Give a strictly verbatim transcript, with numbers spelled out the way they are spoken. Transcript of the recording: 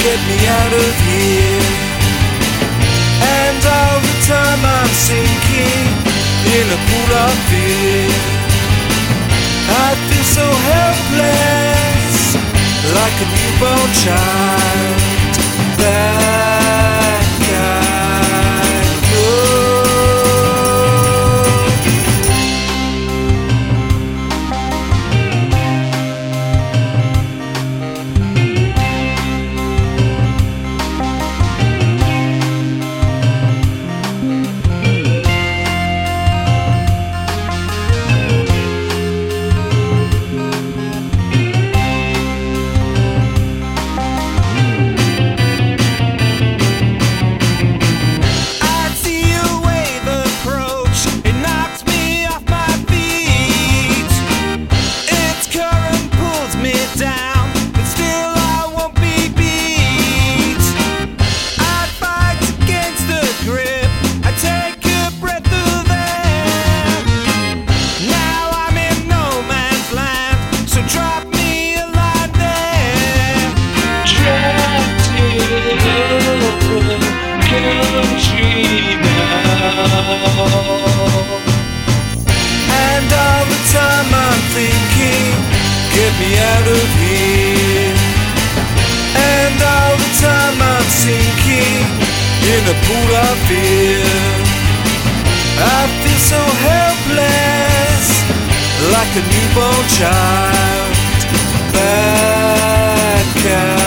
get me out of here. And all the time I'm sinking in a pool of fear. I feel so helpless, like a newborn child. That kind of and all the time I'm thinking, get me out of here. And all the time I'm sinking in a pool of fear. I feel so helpless, like a newborn child. Bad cat.